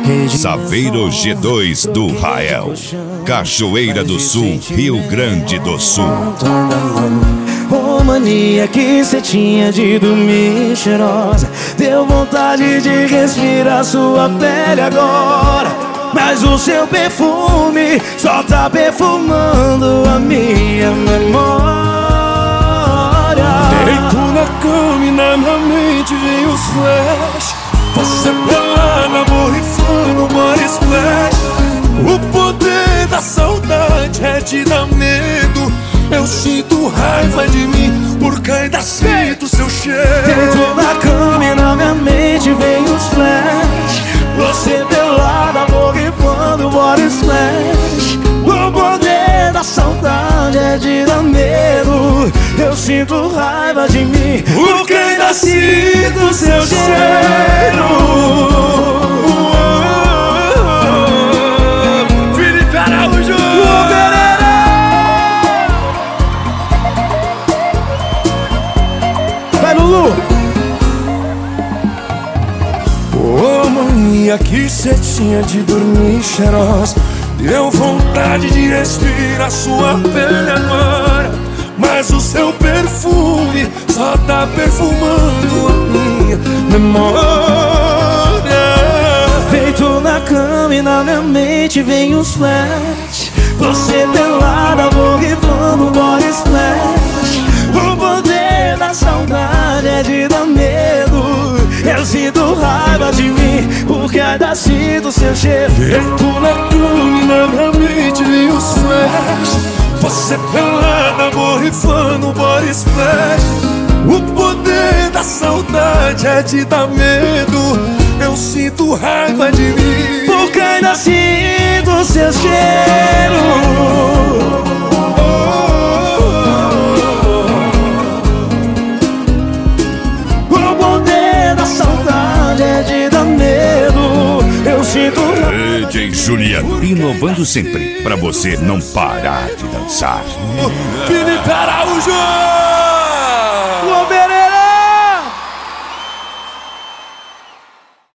Saveiro G2 do Rael, Cachoeira do Sul, Rio Grande do Sul. Ô mania que cê tinha de dormir cheirosa, deu vontade de respirar sua pele agora. Mas o seu perfume só tá perfumando a minha memória. Deito na cama e na minha mente vem os flash. Você pelada, borrifando body splash. O poder da saudade é te dar medo. Eu sinto raiva de mim, porque ainda sinto seu cheiro. Deito na cama e na minha mente vem os flash. Você pelada, borrifando body splash. O poder da saudade é de dar medo. Eu sinto raiva de mim, porque ainda sinto seu cheiro. Felipe Araújo! Vai, Lulu! Ô mania que cê tinha de dormir cheirosa, deu vontade de respirar sua pele agora. Mas o seu perfume só tá perfumando a minha memória. Deito na cama e na minha mente vem os flash. Você pelada, borrifando body splash. O poder da saudade é de dar medo. Eu sinto raiva de mim, porque ainda sinto seu cheiro. Deito na cama e na minha mente vem os flash. Você pelada, borrifando body splash. O poder da saudade é te dar medo. Eu sinto raiva de mim, porque ainda sinto seu cheiro. O poder da saudade é de dar medo. Eu sinto raiva. DJ Juliano, inovando sempre, pra você não parar de dançar. Felipe Araújo!